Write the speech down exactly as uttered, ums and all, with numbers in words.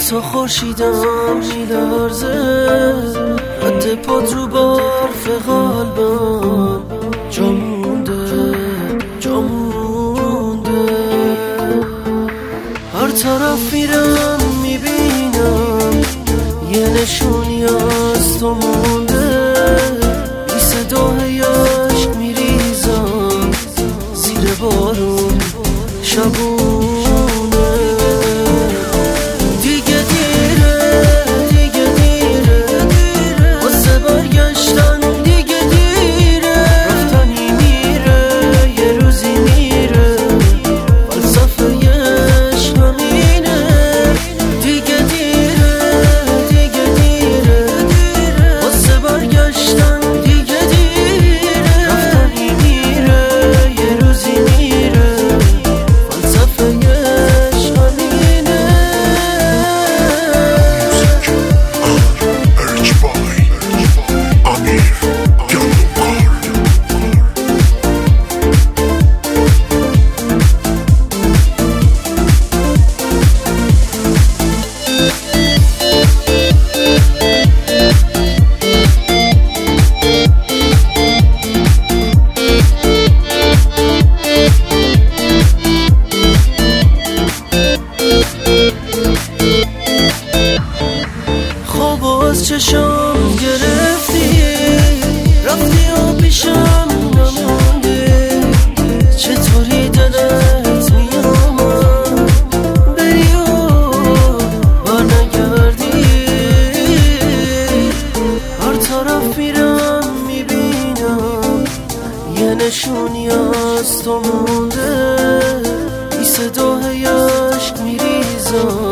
تا خورشیدم میلرزه، رد پات رو برف قلبم جا مونده جا مونده. هر طرف میرم میبینم یه نشونی از تو مونده، بی صدای عشق میریزم زیر بارون شبونه. دیگه دیره دیگه دیره واسه برگشتن، دیگه دیره رفتنی میره یه روزی میره، فلسفه‌اش همینه. دیگه دیره دیگه دیره واسه برگشتن، دیگه دیره رفتنی میره یه روزی میره، فلسفه‌اش همینه. خواب از چشم گرفتی، رفتی و پیشم نموندی. چطوری دلت میامد بری و برنگردی؟ هر طرف میرم میبینم یه نشونی از تو مونده، بی صدای عشق میریزم